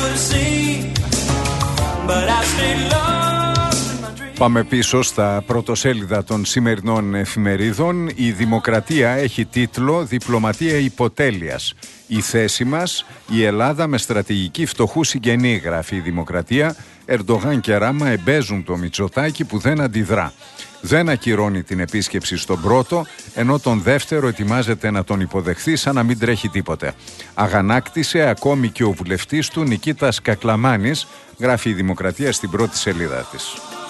Πάμε πίσω στα πρωτοσέλιδα των σημερινών εφημερίδων. Η Δημοκρατία έχει τίτλο «Διπλωματία υποτέλειας. Η θέση μας, η Ελλάδα με στρατηγική φτωχού συγγενή», γράφει η Δημοκρατία. Ερντογάν και Ράμα εμπέζουν το Μητσοτάκη που δεν αντιδρά. Δεν ακυρώνει την επίσκεψη στον πρώτο, ενώ τον δεύτερο ετοιμάζεται να τον υποδεχθεί σαν να μην τρέχει τίποτε. Αγανάκτησε ακόμη και ο βουλευτής του Νικήτας Κακλαμάνης, γράφει η Δημοκρατία στην πρώτη σελίδα της.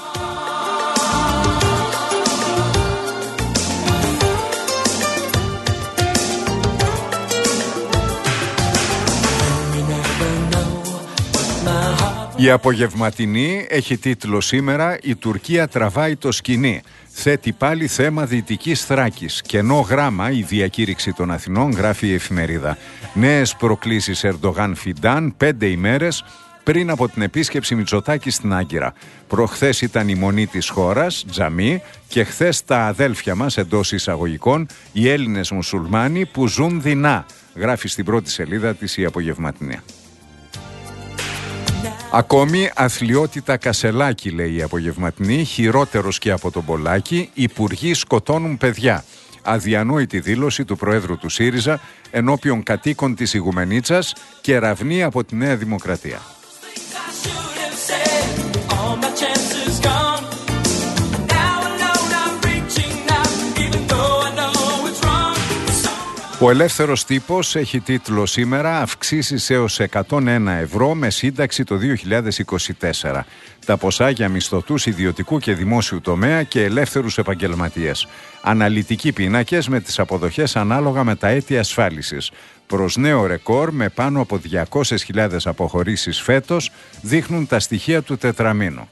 Η απογευματινή έχει τίτλο σήμερα «Η Τουρκία τραβάει το σκηνή. Θέτει πάλι θέμα Δυτικής Θράκης. Κενό γράμμα η διακήρυξη των Αθηνών», γράφει η εφημερίδα. Νέες προκλήσεις Ερντογάν Φιντάν 5 ημέρες πριν από την επίσκεψη Μητσοτάκη στην Άγκυρα. Προχθές ήταν η μονή της χώρας, τζαμί, και χθες τα αδέλφια μας, εντός εισαγωγικών, οι Έλληνες μουσουλμάνοι που ζουν δεινά, γράφει στην πρώτη σελίδα της η απογευματινή. Ακόμη αθλιότητα Κασελάκη, λέει η απογευματινή, χειρότερος και από τον Πολάκη, υπουργοί σκοτώνουν παιδιά. Αδιανόητη δήλωση του Προέδρου του ΣΥΡΙΖΑ ενώπιον κατοίκων της Ιγουμενίτσας και ραβνή από τη Νέα Δημοκρατία. Ο Ελεύθερος Τύπος έχει τίτλο σήμερα «Αυξήσεις έως 101 ευρώ με σύνταξη το 2024». Τα ποσά για μισθωτούς ιδιωτικού και δημόσιου τομέα και ελεύθερους επαγγελματίες. Αναλυτικοί πίνακες με τις αποδοχές ανάλογα με τα έτη ασφάλισης. Προς νέο ρεκόρ με πάνω από 200.000 αποχωρήσεις φέτος δείχνουν τα στοιχεία του τετραμήνου.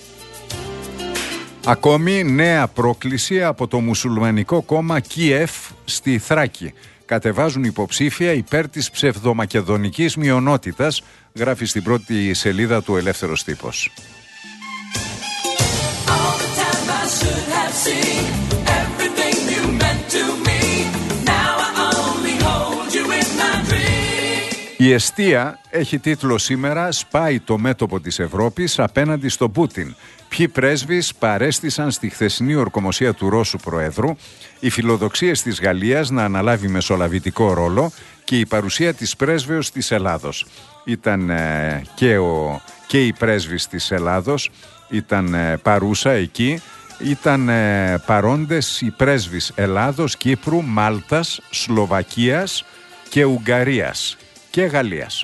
Ακόμη νέα πρόκληση από το μουσουλμανικό κόμμα Κίεφ στη Θράκη. Κατεβάζουν υποψήφια υπέρ της ψευδομακεδονικής μειονότητας, γράφει στην πρώτη σελίδα του Ελεύθερος Τύπος. Η Εστία έχει τίτλο σήμερα «Σπάει το μέτωπο της Ευρώπης απέναντι στον Πούτιν». Ποιοι πρέσβεις παρέστησαν στη χθεσινή ορκομοσία του Ρώσου Προέδρου, οι φιλοδοξίες της Γαλλίας να αναλάβει μεσολαβητικό ρόλο και η παρουσία της πρέσβεως της Ελλάδος. Ήταν και η πρέσβης της Ελλάδος ήταν παρούσα εκεί, ήταν παρόντες οι πρέσβεις Ελλάδος, Κύπρου, Μάλτας, Σλοβακίας και Ουγγαρίας και Γαλλίας.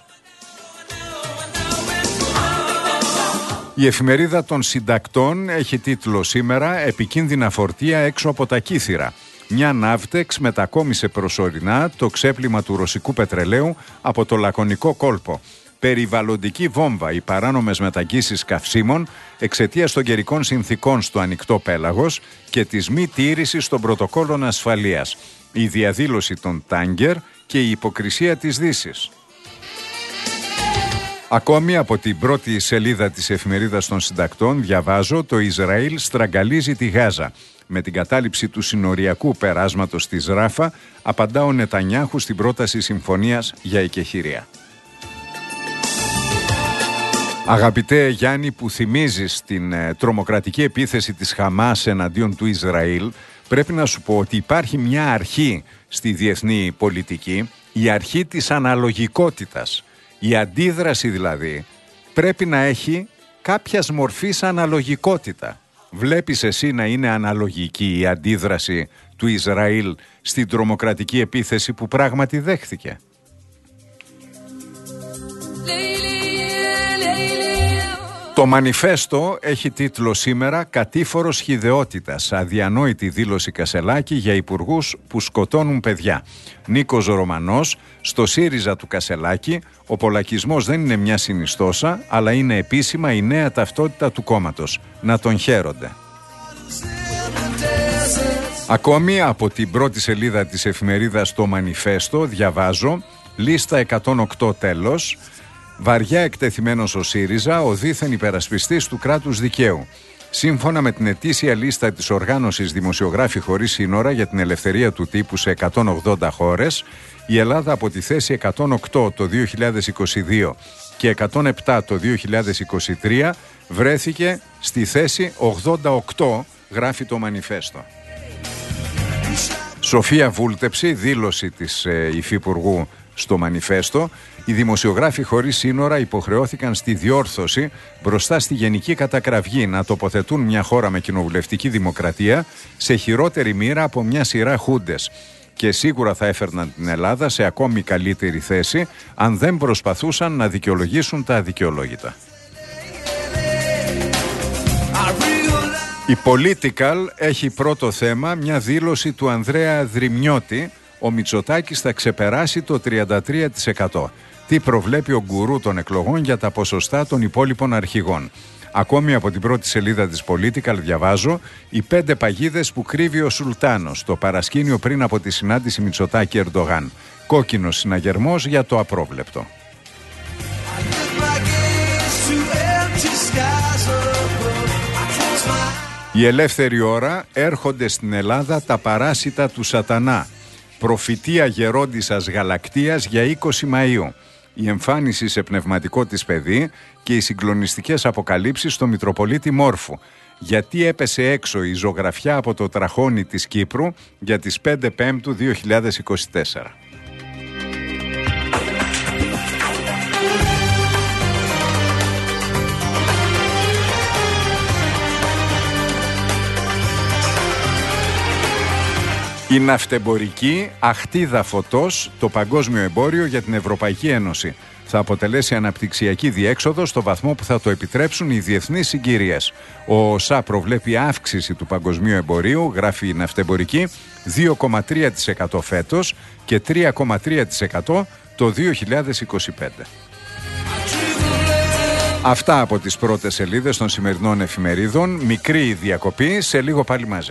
Η εφημερίδα των συντακτών έχει τίτλο σήμερα «Επικίνδυνα φορτία έξω από τα Κύθυρα». Μια Ναύτεξ μετακόμισε προσωρινά το ξέπλυμα του ρωσικού πετρελαίου από το Λακωνικό κόλπο. Περιβαλλοντική βόμβα οι παράνομες μεταγγίσεις καυσίμων εξαιτίας των καιρικών συνθήκων στο ανοιχτό πέλαγος και της μη τήρησης των πρωτοκόλων ασφαλείας. Η διαδήλωση των τάγκερ και η υποκρισία της Δύσης. Ακόμη από την πρώτη σελίδα της εφημερίδας των συντακτών διαβάζω «Το Ισραήλ στραγγαλίζει τη Γάζα». Με την κατάληψη του συνοριακού περάσματος της Ράφα απαντά ο Νετανιάχου στην πρόταση συμφωνίας για εκεχηρία. Αγαπητέ Γιάννη, που θυμίζεις την τρομοκρατική επίθεση της Χαμάς εναντίον του Ισραήλ, πρέπει να σου πω ότι υπάρχει μια αρχή στη διεθνή πολιτική, η αρχή της αναλογικότητας. Η αντίδραση δηλαδή πρέπει να έχει κάποιας μορφής αναλογικότητα. Βλέπεις εσύ να είναι αναλογική η αντίδραση του Ισραήλ στην τρομοκρατική επίθεση που πράγματι δέχθηκε? Το Μανιφέστο έχει τίτλο σήμερα «Κατήφορος χυδαιότητας. Αδιανόητη δήλωση Κασελάκη για υπουργούς που σκοτώνουν παιδιά». Νίκος Ρωμανός, στο ΣΥΡΙΖΑ του Κασελάκη, ο πολακισμός δεν είναι μια συνιστόσα, αλλά είναι επίσημα η νέα ταυτότητα του κόμματος. Να τον χαίρονται. Ακόμη από την πρώτη σελίδα της εφημερίδας Το Μανιφέστο διαβάζω «Λίστα 108 τέλος». Βαριά εκτεθειμένος ο ΣΥΡΙΖΑ, ο δίθεν υπερασπιστής του κράτους δικαίου. Σύμφωνα με την ετήσια λίστα της οργάνωσης Δημοσιογράφοι Χωρίς Σύνορα για την ελευθερία του τύπου σε 180 χώρες, η Ελλάδα από τη θέση 108 το 2022 και 107 το 2023 βρέθηκε στη θέση 88, γράφει το μανιφέστο. Σοφία Βούλτεψη, δήλωση της Υφυπουργού στο μανιφέστο: οι δημοσιογράφοι χωρίς σύνορα υποχρεώθηκαν στη διόρθωση μπροστά στη γενική κατακραυγή να τοποθετούν μια χώρα με κοινοβουλευτική δημοκρατία σε χειρότερη μοίρα από μια σειρά χούντες, και σίγουρα θα έφερναν την Ελλάδα σε ακόμη καλύτερη θέση αν δεν προσπαθούσαν να δικαιολογήσουν τα αδικαιολόγητα. Η Political έχει πρώτο θέμα μια δήλωση του Ανδρέα Δρυμιώτη: ο Μητσοτάκης θα ξεπεράσει το 33%. Τι προβλέπει ο γκουρού των εκλογών για τα ποσοστά των υπόλοιπων αρχηγών. Ακόμη από την πρώτη σελίδα της Political διαβάζω: οι 5 παγίδες που κρύβει ο Σουλτάνος, το παρασκήνιο πριν από τη συνάντηση Μητσοτάκη-Ερντογάν. Κόκκινος συναγερμός για το απρόβλεπτο. Η ελεύθερη ώρα: έρχονται στην Ελλάδα τα παράσιτα του σατανά. Προφητεία γερόντισσας γαλακτείας για 20 Μαΐου. Η εμφάνιση σε πνευματικό της παιδί και οι συγκλονιστικές αποκαλύψεις στο Μητροπολίτη Μόρφου. Γιατί έπεσε έξω η ζωγραφιά από το τραχώνι της Κύπρου για τις 5 Πέμπτου 2024. Η ναυτεμπορική αχτίδα φωτός, το παγκόσμιο εμπόριο για την Ευρωπαϊκή Ένωση. Θα αποτελέσει αναπτυξιακή διέξοδο στο βαθμό που θα το επιτρέψουν οι διεθνείς συγκυρίες. Ο ΟΣΑ προβλέπει αύξηση του παγκοσμίου εμπορίου, γράφει η ναυτεμπορική, 2,3% φέτος και 3,3% το 2025. Αυτά από τις πρώτες σελίδες των σημερινών εφημερίδων. Μικρή διακοπή, σε λίγο πάλι μαζί.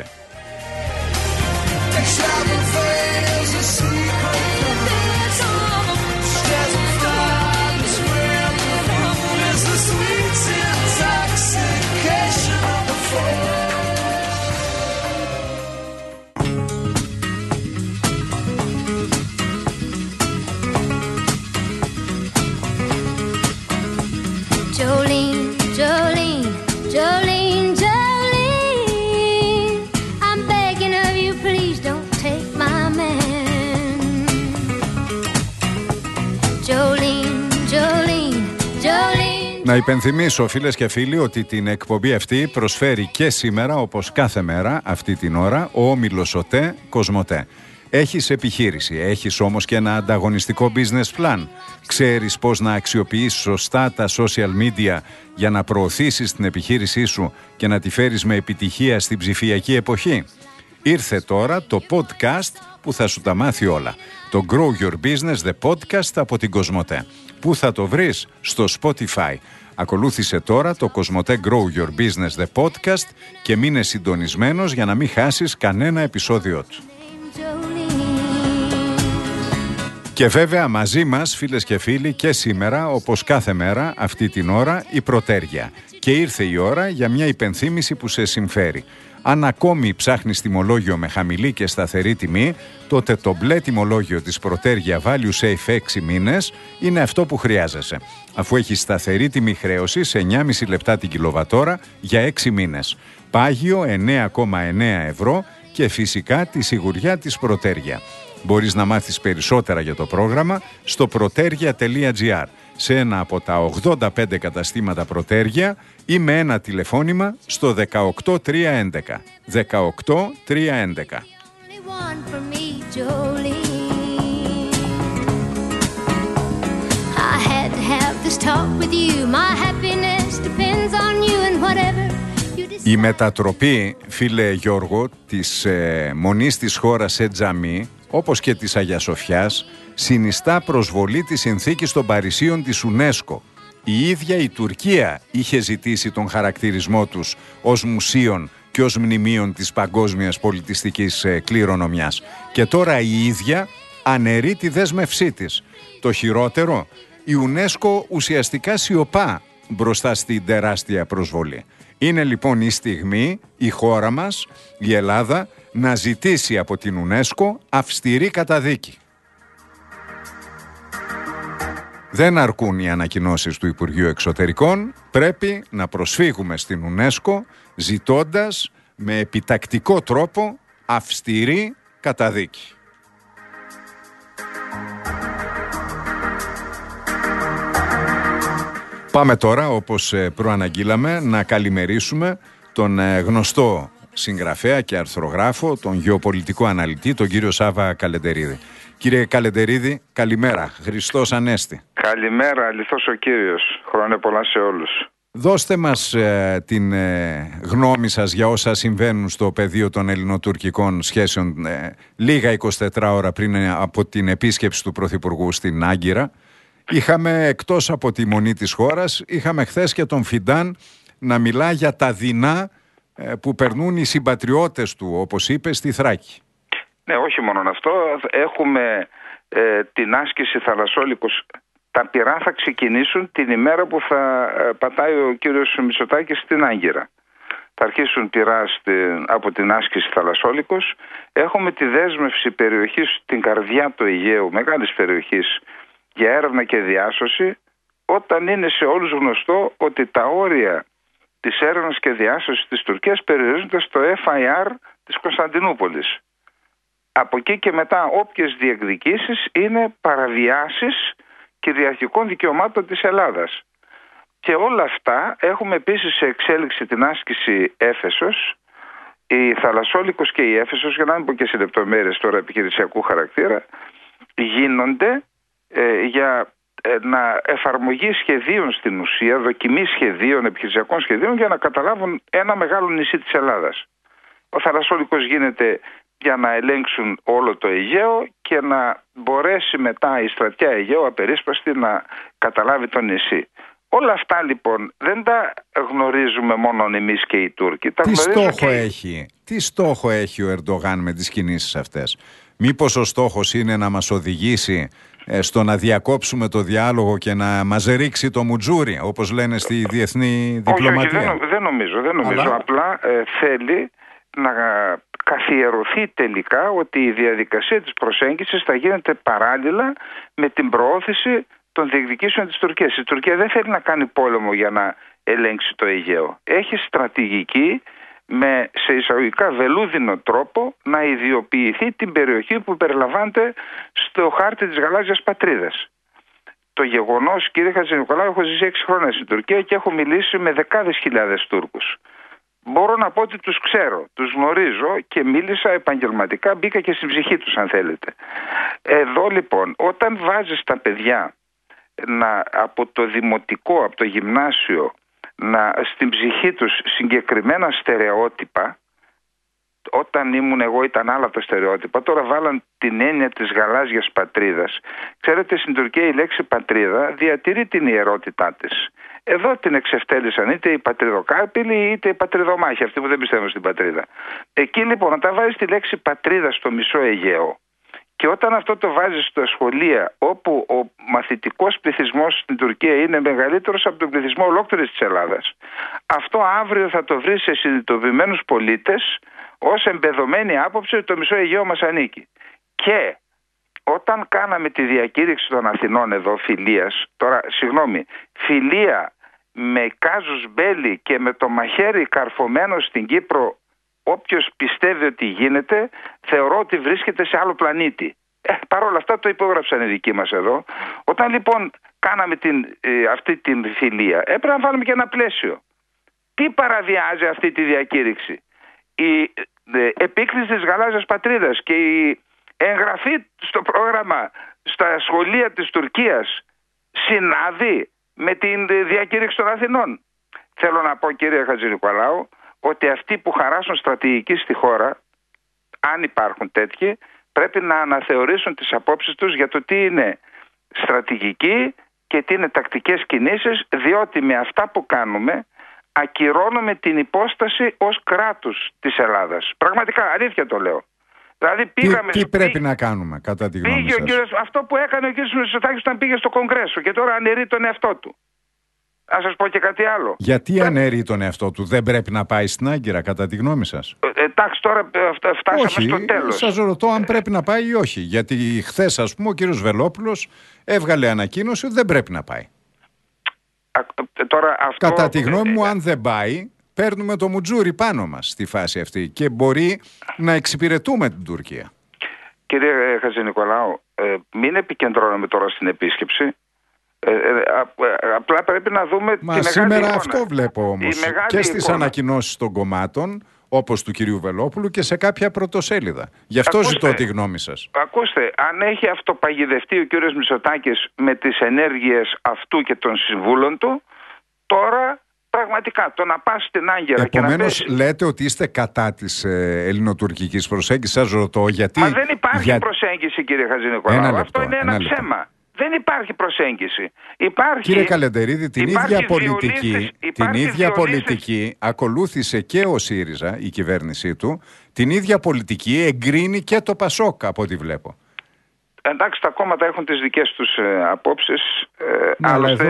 Να υπενθυμίσω, φίλες και φίλοι, ότι την εκπομπή αυτή προσφέρει και σήμερα, όπως κάθε μέρα αυτή την ώρα, ο όμιλος ΟΤΕ Κοσμοτέ. Έχεις επιχείρηση, έχεις όμως και ένα ανταγωνιστικό business plan. Ξέρεις πώς να αξιοποιήσεις σωστά τα social media για να προωθήσεις την επιχείρησή σου και να τη φέρεις με επιτυχία στην ψηφιακή εποχή. Ήρθε τώρα το podcast που θα σου τα μάθει όλα. Το Grow Your Business, the podcast από την Κοσμοτέ. Πού θα το βρεις? Στο Spotify. Ακολούθησε τώρα το Κοσμοτέ Grow Your Business, the podcast και μείνε συντονισμένος για να μην χάσεις κανένα επεισόδιο του. Και βέβαια μαζί μας, φίλες και φίλοι, και σήμερα, όπως κάθε μέρα, αυτή την ώρα, η Πρωτέργεια. Και ήρθε η ώρα για μια υπενθύμηση που σε συμφέρει. Αν ακόμη ψάχνεις τιμολόγιο με χαμηλή και σταθερή τιμή, τότε το μπλε τιμολόγιο της Πρωτέργεια Value Safe 6 μήνες είναι αυτό που χρειάζεσαι. Αφού έχει σταθερή τιμή χρέωσης 9,5 λεπτά την κιλοβατόρα για 6 μήνες. Πάγιο 9,9 ευρώ και φυσικά τη σιγουριά της Πρωτέργεια. Μπορείς να μάθεις περισσότερα για το πρόγραμμα στο protergia.gr, σε ένα από τα 85 καταστήματα Πρωτέργεια ή με ένα τηλεφώνημα στο 18311. 18311. Η μετατροπή, φίλε Γιώργο, της μονής της χώρας σε τζαμί, όπως και της Αγίας Σοφιάς, συνιστά προσβολή της συνθήκης των Παρισίων της UNESCO. Η ίδια η Τουρκία είχε ζητήσει τον χαρακτηρισμό τους ως μουσείων και ως μνημείων της παγκόσμιας πολιτιστικής κληρονομιάς. Και τώρα η ίδια αναιρεί τη δέσμευσή της. Το χειρότερο, η UNESCO ουσιαστικά σιωπά μπροστά στην τεράστια προσβολή. Είναι λοιπόν η στιγμή η χώρα μας, η Ελλάδα, να ζητήσει από την UNESCO αυστηρή καταδίκη. Δεν αρκούν οι ανακοινώσεις του Υπουργείου Εξωτερικών, πρέπει να προσφύγουμε στην UNESCO ζητώντας με επιτακτικό τρόπο αυστηρή καταδίκη. Πάμε τώρα, όπως προαναγγείλαμε, να καλημερίσουμε τον γνωστό συγγραφέα και αρθρογράφο, τον γεωπολιτικό αναλυτή, τον κύριο Σάβα Καλεντερίδη. Κύριε Καλεντερίδη, καλημέρα. Χριστός Ανέστη. Καλημέρα, αληθώς ο Κύριος. Χρόνια πολλά σε όλους. Δώστε μας την γνώμη σας για όσα συμβαίνουν στο πεδίο των ελληνοτουρκικών σχέσεων λίγα 24 ώρα πριν από την επίσκεψη του Πρωθυπουργού στην Άγκυρα. Είχαμε, εκτός από τη μονή της χώρας, είχαμε χθες και τον Φιντάν να μιλά για τα δεινά που περνούν οι συμπατριώτες του, όπως είπε, στη Θράκη. Ναι, όχι μόνο αυτό. Έχουμε την άσκηση Θαλασσόλικος. Τα πυρά θα ξεκινήσουν την ημέρα που θα πατάει ο κύριος Μητσοτάκης στην Άγκυρα. Θα αρχίσουν πυρά από την άσκηση Θαλασσόλικος. Έχουμε τη δέσμευση περιοχής στην καρδιά του Αιγαίου, μεγάλης περιοχής, για έρευνα και διάσωση, όταν είναι σε όλους γνωστό ότι τα όρια της έρευνας και διάσωσης της Τουρκίας περιορίζονται στο FIR της Κωνσταντινούπολης. Από εκεί και μετά όποιες διεκδικήσεις είναι παραβιάσεις κυριαρχικών δικαιωμάτων της Ελλάδας. Και όλα αυτά έχουμε επίσης σε εξέλιξη την άσκηση Έφεσος, η Θαλασσόλικος και η Έφεσος, για να μην πω και σε λεπτομέρειες τώρα επιχειρησιακού χαρακτήρα, γίνονται για εφαρμογή σχεδίων στην ουσία, δοκιμή σχεδίων, επιχειρησιακών σχεδίων για να καταλάβουν ένα μεγάλο νησί της Ελλάδας. Ο Θαλασσόλικος γίνεται για να ελέγξουν όλο το Αιγαίο και να μπορέσει μετά η στρατιά Αιγαίου απερίσπαστη να καταλάβει το νησί. Όλα αυτά λοιπόν δεν τα γνωρίζουμε μόνο εμείς και οι Τούρκοι. Τι στόχο έχει ο Ερντογάν με τις κινήσεις αυτές? Μήπως ο στόχος είναι να μας οδηγήσει στο να διακόψουμε το διάλογο και να μας ρίξει το μουτζούρι, όπως λένε στη διεθνή διπλωματία? Όχι, δεν νομίζω. Αλλά... Απλά θέλει να καθιερωθεί τελικά ότι η διαδικασία της προσέγγισης θα γίνεται παράλληλα με την προώθηση των διεκδικήσεων της Τουρκίας. Η Τουρκία δεν θέλει να κάνει πόλεμο για να ελέγξει το Αιγαίο. Έχει στρατηγική σε εισαγωγικά βελούδινο τρόπο να ιδιοποιηθεί την περιοχή που περιλαμβάνεται στο χάρτη της γαλάζιας πατρίδας. Το γεγονός, κύριε Χατζηνικολάου, έχω ζήσει 6 χρόνια στην Τουρκία και έχω μιλήσει με δεκάδες χιλιάδες Τούρκους. Μπορώ να πω ότι τους ξέρω, τους γνωρίζω και μίλησα επαγγελματικά, μπήκα και στην ψυχή τους αν θέλετε. Εδώ λοιπόν, όταν βάζεις τα παιδιά από το δημοτικό, από το γυμνάσιο, στην ψυχή τους συγκεκριμένα στερεότυπα, όταν ήμουν εγώ ήταν άλλα τα στερεότυπα, τώρα βάλαν την έννοια της γαλάζιας πατρίδας. Ξέρετε, στην Τουρκία η λέξη πατρίδα διατηρεί την ιερότητά της. Εδώ την εξευτέλισαν είτε οι πατριδοκάπηλοι είτε οι πατριδομάχοι, αυτοί που δεν πιστεύουν στην πατρίδα. Εκεί λοιπόν όταν βάζεις τη λέξη πατρίδα στο μισό Αιγαίο και όταν αυτό το βάζεις στα σχολεία, όπου ο μαθητικός πληθυσμός στην Τουρκία είναι μεγαλύτερος από τον πληθυσμό ολόκληρης της Ελλάδας, αυτό αύριο θα το βρει σε συνειδητοποιημένους πολίτες ως εμπεδομένη άποψη ότι το μισό Αιγαίο μας ανήκει. Και όταν κάναμε τη διακήρυξη των Αθηνών εδώ φιλίας, φιλία με κάζους μπέλι και με το μαχαίρι καρφωμένο στην Κύπρο, όποιος πιστεύει ότι γίνεται, θεωρώ ότι βρίσκεται σε άλλο πλανήτη. Παρ' όλα αυτά το υπόγραψαν οι δικοί μας εδώ. Όταν λοιπόν κάναμε αυτή την φιλία, έπρεπε να βάλουμε και ένα πλαίσιο. Τι παραβιάζει αυτή τη διακήρυξη? Η επίκληση της γαλάζιας πατρίδας και η εγγραφή στο πρόγραμμα στα σχολεία της Τουρκίας συνάδει με την διακήρυξη των Αθηνών? Θέλω να πω, κύριε Χατζηνικολάου, ότι αυτοί που χαράσουν στρατηγική στη χώρα, αν υπάρχουν τέτοιοι, πρέπει να αναθεωρήσουν τις απόψεις τους για το τι είναι στρατηγική και τι είναι τακτικές κινήσεις, διότι με αυτά που κάνουμε ακυρώνουμε την υπόσταση ως κράτους της Ελλάδας. Πραγματικά, αλήθεια το λέω. Δηλαδή τι πρέπει να κάνουμε κατά τη γνώμη σας? Αυτό που έκανε ο κ. Μητσοτάκης όταν πήγε στο Κογκρέσο και τώρα αναιρεί τον εαυτό του. Να σας πω και κάτι άλλο. Γιατί αναιρεί τον εαυτό του, δεν πρέπει να πάει στην Άγκυρα, κατά τη γνώμη σας? Εντάξει, τώρα φτάσαμε στο τέλος. Σας ρωτώ αν πρέπει να πάει ή όχι. Γιατί χθες, ας πούμε, ο κύριος Βελόπουλος έβγαλε ανακοίνωση ότι δεν πρέπει να πάει. Τώρα, αυτό... Κατά τη γνώμη μου, αν δεν πάει, παίρνουμε το μουτζούρι πάνω μας στη φάση αυτή και μπορεί να εξυπηρετούμε την Τουρκία. Κύριε Χατζηνικολάου, μην επικεντρώνουμε τώρα στην επίσκεψη. Απλά πρέπει να δούμε τη μεγάλη σήμερα εικόνα. Αυτό βλέπω όμως και στις ανακοινώσεις των κομμάτων, όπως του κυρίου Βελόπουλου, και σε κάποια πρωτοσέλιδα. Γι' αυτό ζητώ τη γνώμη σας. Ακούστε, αν έχει αυτοπαγιδευτεί ο κύριος Μητσοτάκης με τις ενέργειες αυτού και των συμβούλων του, τώρα πραγματικά το να πας στην Άγκυρα. Επομένως, και να λέτε ότι είστε κατά της ελληνοτουρκικής προσέγγισης. Σας ρωτώ γιατί. Μα δεν υπάρχει προσέγγιση, κύριε Χατζηνικολάου. Αυτό είναι ένα ψέμα. Δεν υπάρχει προσέγγιση. Κύριε Καλεντερίδη, την ίδια πολιτική ακολούθησε και ο ΣΥΡΙΖΑ, η κυβέρνησή του. Την ίδια πολιτική εγκρίνει και το ΠΑΣΟΚ, από ό,τι βλέπω. Εντάξει, τα κόμματα έχουν τις δικές τους απόψεις. Αλλά εδώ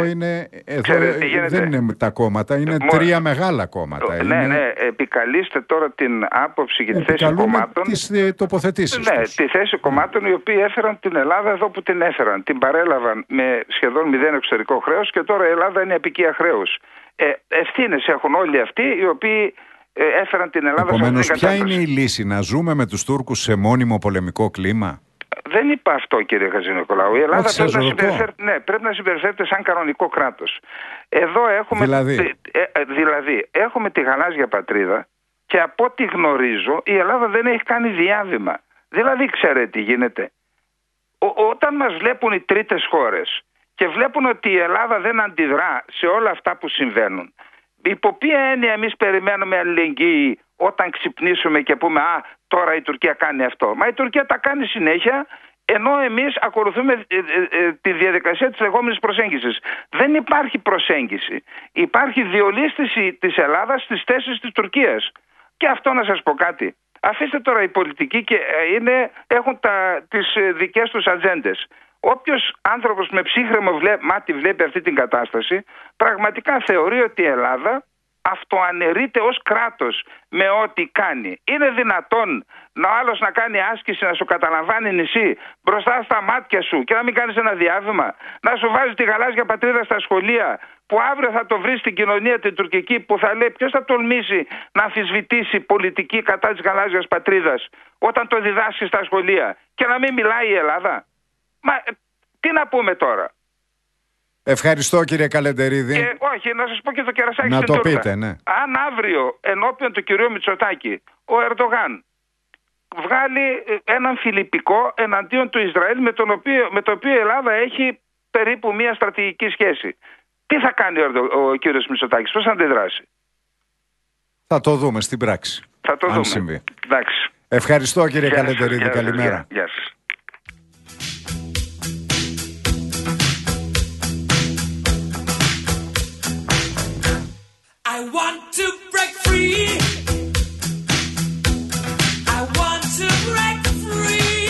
δεν είναι τα κόμματα, είναι τρία μεγάλα κόμματα. Ναι, επικαλείστε τώρα την άποψη και τη θέση κομμάτων. Τις τοποθετήσεις τους. Τη θέση κομμάτων οι οποίοι έφεραν την Ελλάδα εδώ που την έφεραν. Την παρέλαβαν με σχεδόν 0 εξωτερικό χρέος και τώρα η Ελλάδα είναι απικία χρέους. Ευθύνες έχουν όλοι αυτοί οι οποίοι έφεραν την Ελλάδα σε αυτήν την κατάσταση. Ποια είναι η λύση, να ζούμε με τους Τούρκους σε μόνιμο πολεμικό κλίμα? Δεν είπα αυτό, κύριε Χατζηνικολάου. Η Ελλάδα πρέπει να συμπεριφέρεται σαν κανονικό κράτος. Εδώ έχουμε, δηλαδή έχουμε τη γαλάζια πατρίδα και από ό,τι γνωρίζω η Ελλάδα δεν έχει κάνει διάβημα. Δηλαδή ξέρετε τι γίνεται. Όταν μας βλέπουν οι τρίτες χώρες και βλέπουν ότι η Ελλάδα δεν αντιδρά σε όλα αυτά που συμβαίνουν, υπό ποια έννοια εμείς περιμένουμε αλληλεγγύη όταν ξυπνήσουμε και πούμε τώρα η Τουρκία κάνει αυτό? Μα η Τουρκία τα κάνει συνέχεια, ενώ εμείς ακολουθούμε τη διαδικασία της λεγόμενης προσέγγισης. Δεν υπάρχει προσέγγιση. Υπάρχει διολίσθηση της Ελλάδας στις θέσεις της Τουρκίας. Και αυτό να σας πω κάτι. Αφήστε τώρα οι πολιτικοί και έχουν τις δικές τους ατζέντες. Όποιος άνθρωπος με ψύχρεμο μάτι βλέπει αυτή την κατάσταση, πραγματικά θεωρεί ότι η Ελλάδα αυτοαναιρείται ως κράτος με ό,τι κάνει. Είναι δυνατόν να ο άλλος να κάνει άσκηση, να σου καταλαμβάνει νησί μπροστά στα μάτια σου και να μην κάνεις ένα διάβημα? Να σου βάζει τη γαλάζια πατρίδα στα σχολεία, που αύριο θα το βρει στην κοινωνία την τουρκική, που θα λέει ποιος θα τολμήσει να αμφισβητήσει πολιτική κατά της γαλάζιας πατρίδας όταν το διδάσκει στα σχολεία, και να μην μιλάει η Ελλάδα? Μα τι να πούμε τώρα? Ευχαριστώ, κύριε Καλεντερίδη. Όχι, να σας πω και το κερασάκι να στην το τούρτα. πείτε, ναι. Αν αύριο ενώπιον του κυρίου Μητσοτάκη ο Ερντογάν βγάλει έναν φιλιππικό εναντίον του Ισραήλ, με το οποίο η Ελλάδα έχει περίπου μια στρατηγική σχέση, τι θα κάνει ο κύριος Μητσοτάκης, πώς θα αντιδράσει? Θα το δούμε στην πράξη. Θα το δούμε. Συμβεί. Εντάξει. Ευχαριστώ, κύριε Καλεντερίδη. Καλημέρα. Γεια σας. I want to break free. I want to break free.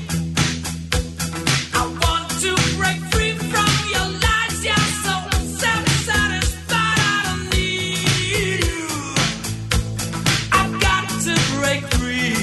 I want to break free from your lies. You're so self-satisfied. I don't need you. I've got to break free.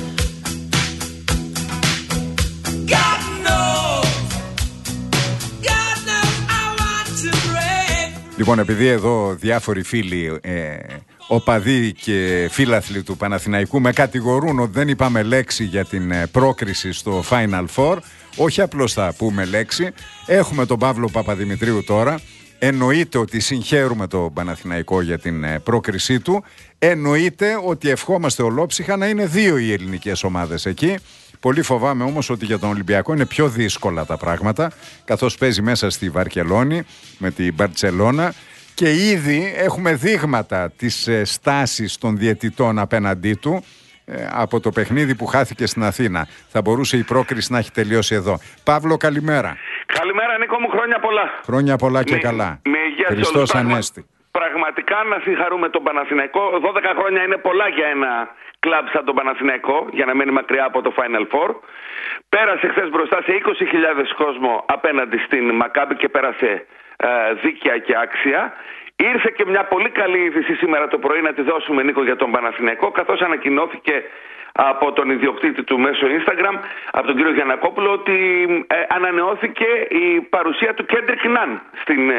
God knows. God knows I want to break free. Λοιπόν, επειδή εδώ διάφοροι φίλοι, οπαδοί και φίλαθλοι του Παναθηναϊκού με κατηγορούν ότι δεν είπαμε λέξη για την πρόκριση στο Final Four, όχι απλώς θα πούμε λέξη, έχουμε τον Παύλο Παπαδημητρίου τώρα. Εννοείται ότι συγχαίρουμε τον Παναθηναϊκό για την πρόκρισή του. Εννοείται ότι ευχόμαστε ολόψυχα να είναι 2 οι ελληνικές ομάδες εκεί. Πολύ φοβάμαι όμως ότι για τον Ολυμπιακό είναι πιο δύσκολα τα πράγματα, καθώς παίζει μέσα στη Βαρκελόνη με την Μπαρτσελώνα και ήδη έχουμε δείγματα της στάσης των διαιτητών απέναντί του από το παιχνίδι που χάθηκε στην Αθήνα. Θα μπορούσε η πρόκριση να έχει τελειώσει εδώ. Παύλο, καλημέρα. Καλημέρα, Νίκο μου, χρόνια πολλά. Χρόνια πολλά και καλά. Με υγεία σε Χριστός όλους. Ανέστη. Πραγματικά να συγχαρούμε τον Παναθηναϊκό. 12 χρόνια είναι πολλά για ένα κλαμπ σαν τον Παναθηναϊκό, για να μένει μακριά από το Final Four. Πέρασε χθες μπροστά σε 20.000 κόσμο απέναντι στην Μακάμπι και πέρασε δίκαια και άξια. Ήρθε και μια πολύ καλή είδηση σήμερα το πρωί να τη δώσουμε, Νίκο, για τον Παναθηναϊκό, καθώς ανακοινώθηκε από τον ιδιοκτήτη του μέσω Instagram, από τον κύριο Γιαννακόπουλο, ότι ανανεώθηκε η παρουσία του Κέντρικ Ναν στην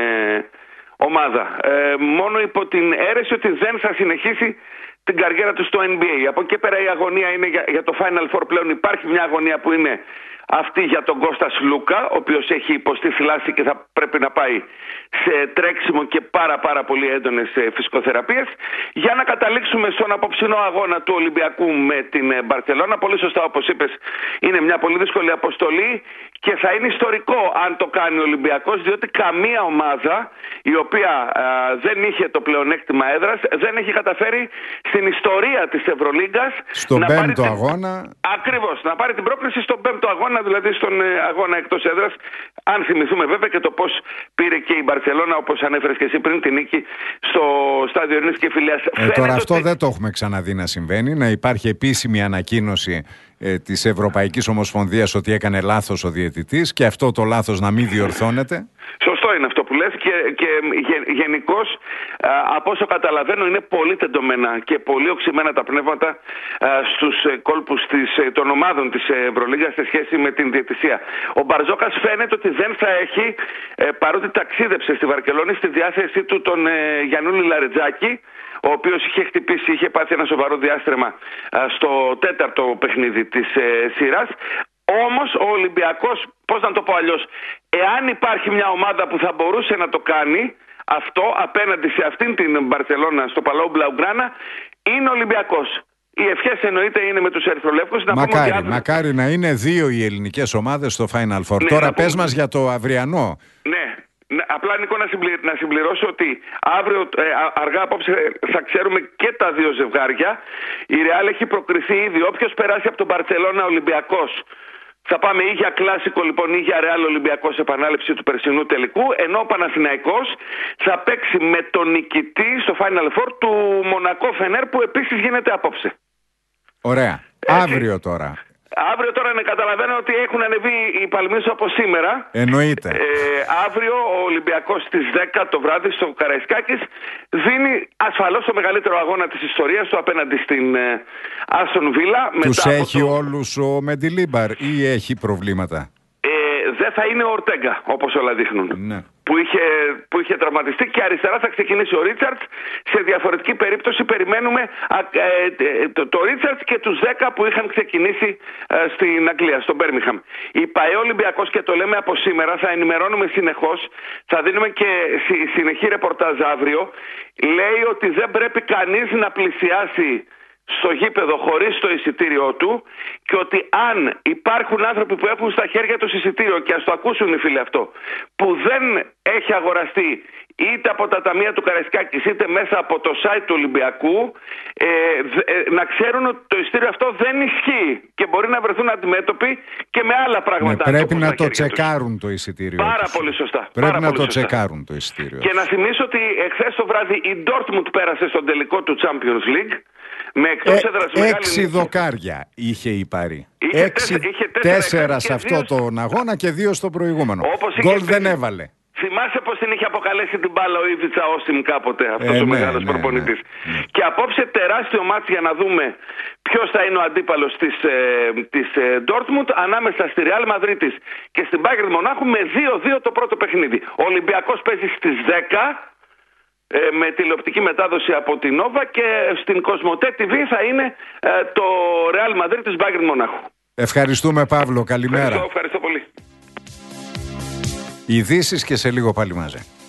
ομάδα. Μόνο υπό την αίρεση ότι δεν θα συνεχίσει την καριέρα του στο NBA. Από εκεί πέρα η αγωνία είναι για το Final Four πλέον. Υπάρχει μια αγωνία που είναι αυτή για τον Κώστα Σλούκα, ο οποίος έχει υποστεί θλάση και θα πρέπει να πάει σε τρέξιμο και πάρα πολύ έντονες φυσικοθεραπείες, για να καταλήξουμε στον απόψινό αγώνα του Ολυμπιακού με την Μπαρσελόνα. Πολύ σωστά, όπως είπες, είναι μια πολύ δύσκολη αποστολή και θα είναι ιστορικό αν το κάνει ο Ολυμπιακός, διότι καμία ομάδα η οποία δεν είχε το πλεονέκτημα έδρας δεν έχει καταφέρει στην ιστορία της Ευρωλίγκας στον πέμπτο αγώνα. Ακριβώς, να πάρει την πρόκριση στον πέμπτο αγώνα, δηλαδή στον αγώνα εκτός έδρας. Αν θυμηθούμε βέβαια και το πώς πήρε και η Μπαρσελόνα, όπως ανέφερες και εσύ πριν, την νίκη στο στάδιο Ειρήνης και Φιλίας. Τώρα αυτό δεν το έχουμε ξαναδεί να συμβαίνει, να υπάρχει επίσημη ανακοίνωση της Ευρωπαϊκής Ομοσπονδίας ότι έκανε λάθος ο διαιτητής και αυτό το λάθος να μην διορθώνεται. Σωστό είναι αυτό που λες και γενικώς, από όσο καταλαβαίνω, είναι πολύ τεντωμένα και πολύ οξυμένα τα πνεύματα στους κόλπους των ομάδων της Ευρωλίγκας σε σχέση με την διαιτησία. Ο Μπαρζόκας φαίνεται ότι δεν θα έχει, παρότι ταξίδεψε στη Βαρκελόνη, στη διάθεσή του τον Γιαννούλη Λαρετζάκη, ο οποίος είχε πάθει ένα σοβαρό διάστρεμα στο τέταρτο παιχνίδι της σειράς. Όμως ο Ολυμπιακός, πώς να το πω αλλιώς, εάν υπάρχει μια ομάδα που θα μπορούσε να το κάνει αυτό απέναντι σε αυτήν την Μπαρσελόνα στο Παλάου Μπλαουγκράνα, είναι ο Ολυμπιακός. Οι ευχές εννοείται είναι με τους Ερυθρολεύκους. Μακάρι να είναι δύο οι ελληνικές ομάδες στο Final Four. Ναι, τώρα πες μας για το αυριανό. Ναι. Απλά, Νικό, να συμπληρώσω ότι αύριο αργά απόψε θα ξέρουμε και τα δύο ζευγάρια. Η Ρεάλ έχει προκριθεί ήδη. Όποιος περάσει από τον Μπαρσελόνα Ολυμπιακός, θα πάμε ή για κλάσικο λοιπόν ή για Ρεάλ Ολυμπιακός, επανάληψη του περσινού τελικού, ενώ ο Παναθηναϊκός θα παίξει με τον νικητή στο Final Four του Μονακό Φενέρ, που επίσης γίνεται απόψε. Ωραία. Αύριο τώρα. Αύριο τώρα καταλαβαίνω ότι έχουν ανεβεί οι παλμοί από σήμερα. Εννοείται. Αύριο ο Ολυμπιακός στις 10 το βράδυ στο Καραϊσκάκης δίνει ασφαλώς το μεγαλύτερο αγώνα της ιστορίας του απέναντι στην Άστον Βίλα. Τους έχει όλους ο Μεντιλίμπαρ ή έχει προβλήματα? Δεν θα είναι ο Ορτέγκα, όπως όλα δείχνουν. Ναι. Που είχε τραυματιστεί, και αριστερά θα ξεκινήσει ο Ρίτσαρτς. Σε διαφορετική περίπτωση περιμένουμε το Ρίτσαρτς και τους 10 που είχαν ξεκινήσει στην Αγγλία, στον Μπέρμιχαμ. Η ΠΑΕ Ολυμπιακός, και το λέμε από σήμερα, θα ενημερώνουμε συνεχώς, θα δίνουμε και συνεχή ρεπορτάζ αύριο, λέει ότι δεν πρέπει κανείς να πλησιάσει στο γήπεδο χωρίς το εισιτήριό του, και ότι αν υπάρχουν άνθρωποι που έχουν στα χέρια τους εισιτήριο, και ας το ακούσουν οι φίλοι αυτό, που δεν έχει αγοραστεί είτε από τα ταμεία του Καραϊσκάκης είτε μέσα από το site του Ολυμπιακού, να ξέρουν ότι το εισιτήριο αυτό δεν ισχύει και μπορεί να βρεθούν αντιμέτωποι και με άλλα πράγματα. Πρέπει να το τσεκάρουν το εισιτήριο. Πάρα πολύ σωστά. Πρέπει να το τσεκάρουν το εισιτήριο. Και να θυμίσω ότι εχθές το βράδυ η Dortmund πέρασε στον τελικό του Champions League με εκτός έδρας μεγάλη νίκη. 6 δοκάρια είχε η Παρί. 4 σε αυτό τον αγώνα και 2 στο προηγούμενο. Γκολ δεν έβαλε. Θυμάσαι πως την είχε αποκαλέσει την μπάλα ο Ήβιτσα Όστιμ κάποτε, αυτός ο μεγάλος προπονητής. Ναι. Και απόψε τεράστιο μάτι για να δούμε ποιος θα είναι ο αντίπαλος της Dortmund ανάμεσα στη Real Μαδρίτης και στην Bayern Μονάχου, με 2-2 το πρώτο παιχνίδι. Ο Ολυμπιακός παίζει στις 10 με τηλεοπτική μετάδοση από την Nova, και στην Κοσμοτέ TV θα είναι το Real Madrid της Bayern Μονάχου. Ευχαριστούμε, Παύλο, καλημέρα. Ευχαριστώ πολύ. Ειδήσεις και σε λίγο πάλι μαζί.